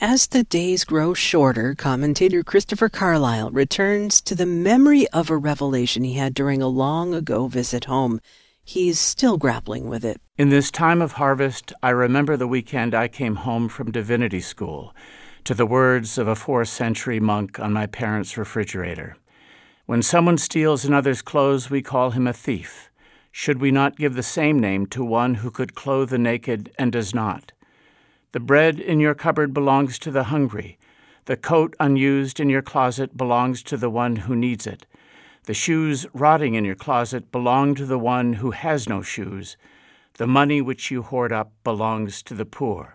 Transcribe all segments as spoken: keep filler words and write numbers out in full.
As the days grow shorter, commentator Christopher Carlisle returns to the memory of a revelation he had during a long-ago visit home. He's still grappling with it. In this time of harvest, I remember the weekend I came home from divinity school to the words of a fourth-century monk on my parents' refrigerator. When someone steals another's clothes, we call him a thief. Should we not give the same name to one who could clothe the naked and does not? The bread in your cupboard belongs to the hungry. The coat unused in your closet belongs to the one who needs it. The shoes rotting in your closet belong to the one who has no shoes. The money which you hoard up belongs to the poor.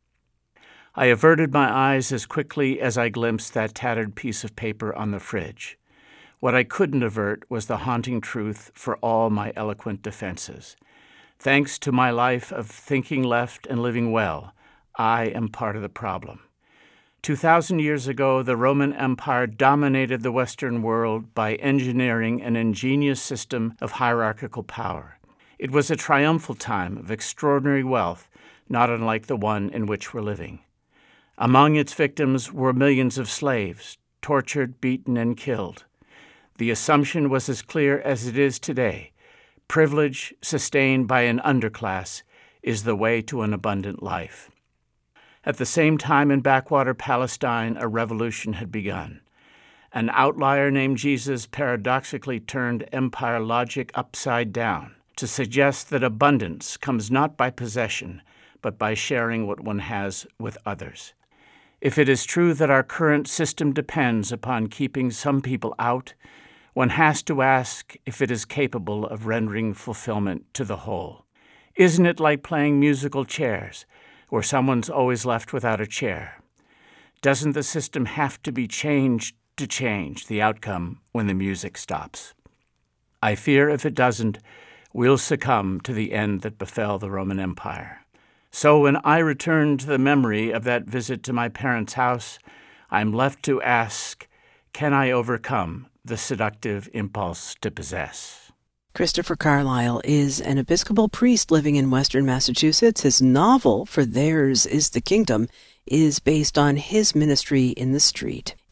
I averted my eyes as quickly as I glimpsed that tattered piece of paper on the fridge. What I couldn't avert was the haunting truth for all my eloquent defenses. Thanks to my life of thinking left and living well, I am part of the problem. Two thousand years ago, the Roman Empire dominated the Western world by engineering an ingenious system of hierarchical power. It was a triumphal time of extraordinary wealth, not unlike the one in which we're living. Among its victims were millions of slaves, tortured, beaten, and killed. The assumption was as clear as it is today. Privilege sustained by an underclass is the way to an abundant life. At the same time, in backwater Palestine, a revolution had begun. An outlier named Jesus paradoxically turned empire logic upside down to suggest that abundance comes not by possession, but by sharing what one has with others. If it is true that our current system depends upon keeping some people out, one has to ask if it is capable of rendering fulfillment to the whole. Isn't it like playing musical chairs, where someone's always left without a chair? Doesn't the system have to be changed to change the outcome when the music stops? I fear if it doesn't, we'll succumb to the end that befell the Roman Empire. So when I return to the memory of that visit to my parents' house, I'm left to ask, can I overcome the seductive impulse to possess? Christopher Carlisle is an Episcopal priest living in Western Massachusetts. His novel, For Theirs is the Kingdom, is based on his ministry in the street.